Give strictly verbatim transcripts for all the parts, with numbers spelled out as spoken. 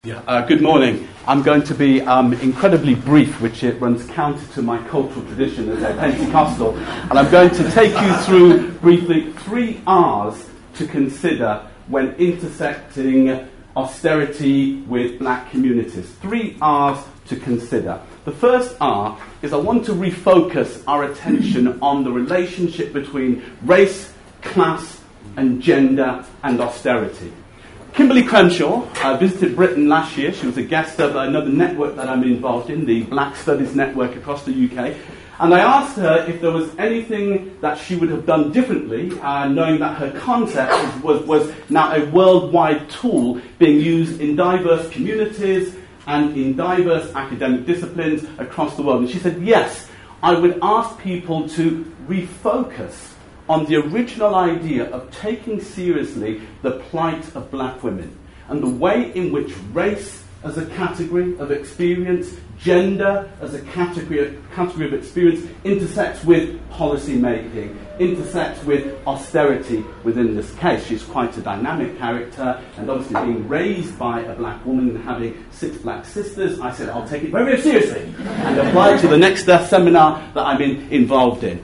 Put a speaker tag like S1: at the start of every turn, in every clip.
S1: Yeah. Uh, good morning. I'm going to be um, incredibly brief, which it runs counter to my cultural tradition as a Pentecostal, and I'm going to take you through briefly three R's to consider when intersecting austerity with black communities. Three R's to consider. The first R is I want to refocus our attention on the relationship between race, class, and gender and austerity. Kimberly Crenshaw uh, visited Britain last year. She was a guest of another network that I'm involved in, the Black Studies Network across the U K. And I asked her if there was anything that she would have done differently, uh, knowing that her concept was, was, was now a worldwide tool being used in diverse communities and in diverse academic disciplines across the world. And she said, yes, I would ask people to refocus on the original idea of taking seriously the plight of black women and the way in which race as a category of experience, gender as a category, category of experience intersects with policy making, intersects with austerity within this case. She's quite a dynamic character, and obviously being raised by a black woman and having six black sisters, I said I'll take it very, very seriously and apply it to the next uh, seminar that I'm in, involved in.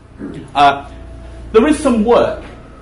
S1: Uh, There is some work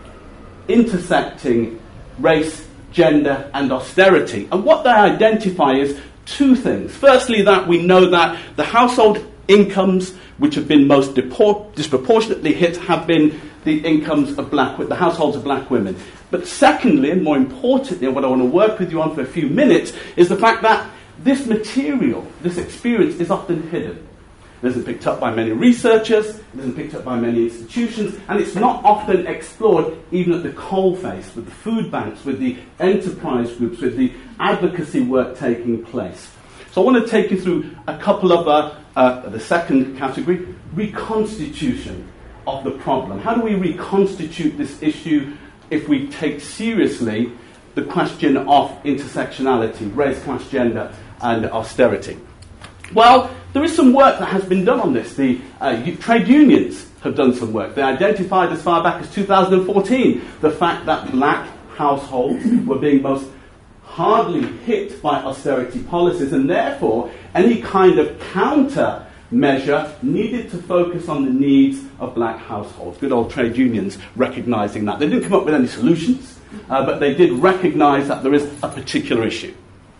S1: intersecting race, gender, and austerity. And what they identify is two things. Firstly, that we know that the household incomes which have been most depor- disproportionately hit have been the incomes of black, the households of black women. But secondly, and more importantly, and what I want to work with you on for a few minutes, is the fact that this material, this experience, is often hidden. It isn't picked up by many researchers, it isn't picked up by many institutions, and it's not often explored even at the coalface, with the food banks, with the enterprise groups, with the advocacy work taking place. So I want to take you through a couple of uh, uh, the second category, reconstitution of the problem. How do we reconstitute this issue if we take seriously the question of intersectionality, race, class, gender, and austerity? Well, there is some work that has been done on this. The uh, trade unions have done some work. They identified as far back as two thousand fourteen the fact that black households were being most hardly hit by austerity policies, and therefore any kind of counter measure needed to focus on the needs of black households. Good old trade unions recognising that. They didn't come up with any solutions, uh, but they did recognise that there is a particular issue.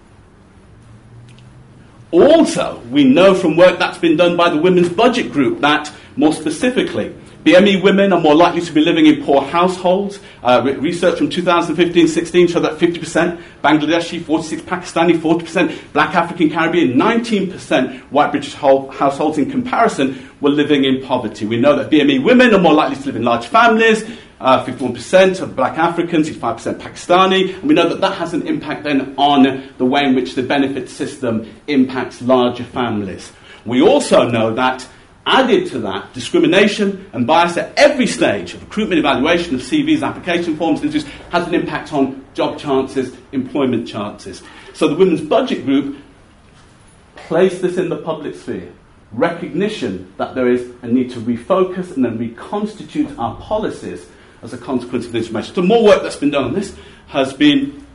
S1: Also, we know from work that's been done by the Women's Budget Group that, more specifically, B M E women are more likely to be living in poor households. Uh, research from two thousand fifteen sixteen showed that fifty percent Bangladeshi, forty-six percent Pakistani, forty percent Black African Caribbean, nineteen percent white British households in comparison were living in poverty. We know that B M E women are more likely to live in large families. Uh, fifty-one percent of black Africans, sixty-five percent Pakistani, and we know that that has an impact then on the way in which the benefit system impacts larger families. We also know that, added to that, discrimination and bias at every stage of recruitment, evaluation of C Vs, application forms, interviews, has an impact on job chances, employment chances. So the Women's Budget Group placed this in the public sphere. Recognition that there is a need to refocus and then reconstitute our policies as a consequence of this information. So more work that's been done on this has been,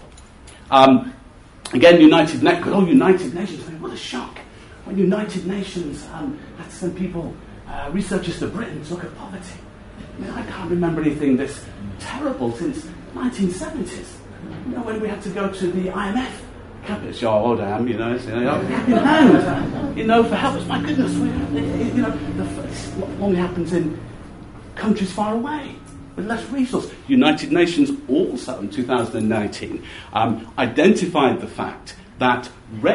S1: um, again, United Nations. Oh, United Nations, what a shock. When United Nations um, had to send people, uh, researchers to Britain to look at poverty. I mean, I can't remember anything this terrible since nineteen seventies. You know, when we had to go to the I M F campus, oh, old I am, you know, you know, in hand, you know, for help. My goodness, we, you know, the, what only happens in countries far away with less resource. United Nations also in two thousand nineteen um, identified the fact that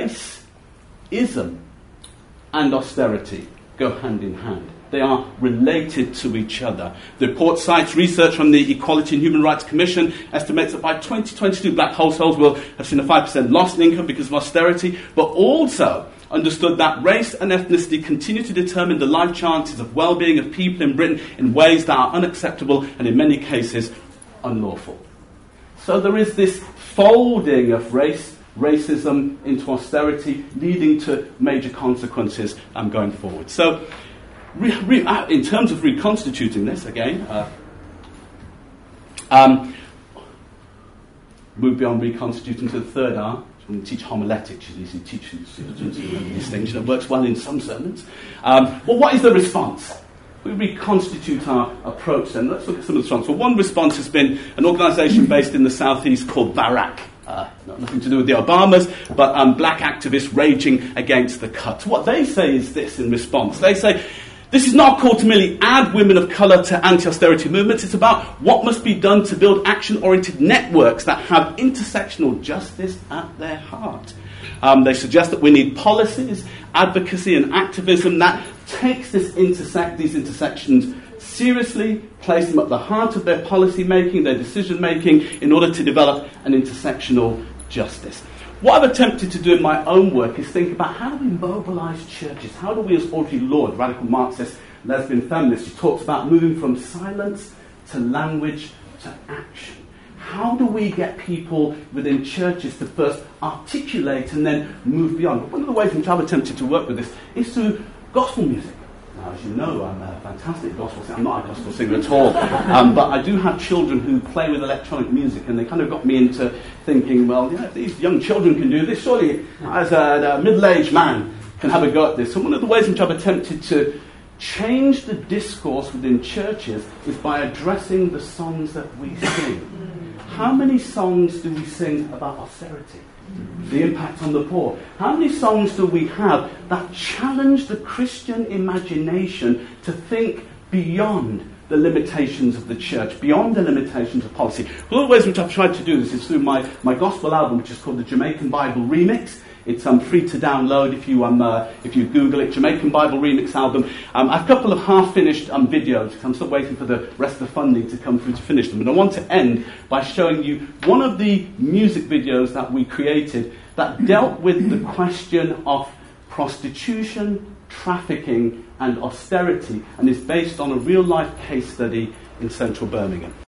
S1: racism and austerity go hand in hand. They are related to each other. The report cites research from the Equality and Human Rights Commission, estimates that by twenty twenty-two black households will have seen a five percent loss in income because of austerity, but also understood that race and ethnicity continue to determine the life chances of well-being of people in Britain in ways that are unacceptable and in many cases unlawful. So there is this folding of race, racism into austerity, leading to major consequences um, going forward. So re- re- uh, in terms of reconstituting this, again, uh, um, move beyond reconstituting to the third R, when you teach homiletics, you usually teach students these things. You know, it works well in some sermons. Um, well, what is the response? We reconstitute our approach then. Let's look at some of the response. Well, one response has been an organisation based in the southeast called Barak. Uh, not nothing to do with the Obamas, but um, black activists raging against the cuts. What they say is this in response. They say, this is not a call to merely add women of colour to anti-austerity movements. It's about what must be done to build action-oriented networks that have intersectional justice at their heart. Um, they suggest that we need policies, advocacy and activism that takes this intersect, these intersections seriously, place them at the heart of their policy making, their decision making, in order to develop an intersectional justice. What I've attempted to do in my own work is think about how do we mobilise churches? How do we, as Audre Lorde, radical Marxist, lesbian feminist, who talks about moving from silence to language to action? How do we get people within churches to first articulate and then move beyond? One of the ways in which I've attempted to work with this is through gospel music. Now, as you know, I'm a fantastic gospel singer. I'm not a gospel singer at all, um, but I do have children who play with electronic music, and they kind of got me into thinking, well, yeah, if these young children can do this, surely as a, a middle-aged man can have a go at this. So one of the ways in which I've attempted to change the discourse within churches is by addressing the songs that we sing. How many songs do we sing about austerity? The impact on the poor. How many songs do we have that challenge the Christian imagination to think beyond the limitations of the church, beyond the limitations of policy? One of the ways in which I've tried to do this is through my, my gospel album, which is called the Jamaican Bible Remix. It's um, free to download if you um, uh, if you Google it, Jamaican Bible Remix album. Um, I have a couple of half-finished um, videos. I'm still waiting for the rest of the funding to come through to finish them. And I want to end by showing you one of the music videos that we created that dealt with the question of prostitution, trafficking, and austerity, and is based on a real-life case study in central Birmingham.